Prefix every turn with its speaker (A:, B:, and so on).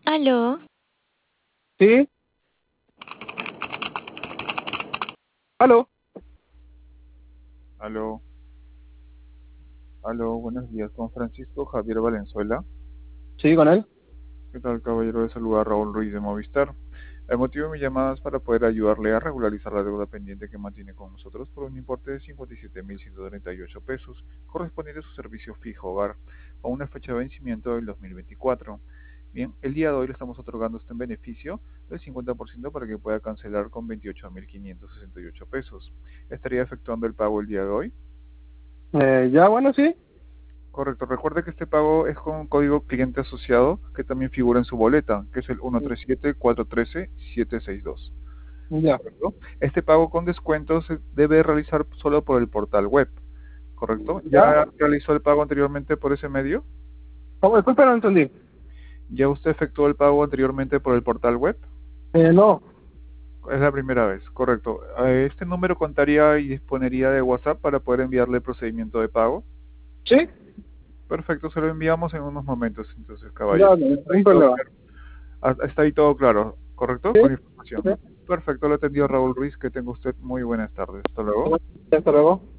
A: Aló,
B: Sí, aló,
C: Aló, aló, buenos días, con Francisco Javier Valenzuela.
B: sí, con él.
C: ¿Qué tal, caballero? De saludar Raúl Ruiz de Movistar. El motivo de mi llamada es para poder ayudarle a regularizar la deuda pendiente que mantiene con nosotros por un importe de 57.138 pesos, correspondiente a su servicio fijo hogar, con una fecha de vencimiento del 2024. Bien, el día de hoy le estamos otorgando este beneficio del 50% para que pueda cancelar con 28.568 pesos. ¿Estaría efectuando el pago el día de hoy?
B: Ya, bueno, sí,
C: Correcto. Recuerde que este pago es con un código cliente asociado que también figura en su boleta, que es el 137-413-762.
B: ya,
C: ¿Correcto? Este pago con descuento se debe realizar solo por el portal web. ¿Correcto?
B: ya.
C: ¿Ya realizó el pago anteriormente por ese medio?
B: ¿Cómo? Disculpe, no entendí.
C: ¿Ya usted efectuó el pago anteriormente por el portal web?
B: No,
C: Es la primera vez, correcto. ¿Este número contaría y disponería de WhatsApp para poder enviarle el procedimiento de pago?
B: sí,
C: Perfecto, se lo enviamos en unos momentos, entonces,
B: ya,
C: caballero.
B: no,
C: ¿Está ahí
B: ningún
C: todo
B: problema.
C: claro? Está ahí todo claro, ¿correcto?
B: Sí,
C: Con
B: sí,
C: información. Perfecto, lo atendió Raúl Ruiz. Que tenga usted muy buenas tardes. Hasta luego.
B: hasta luego.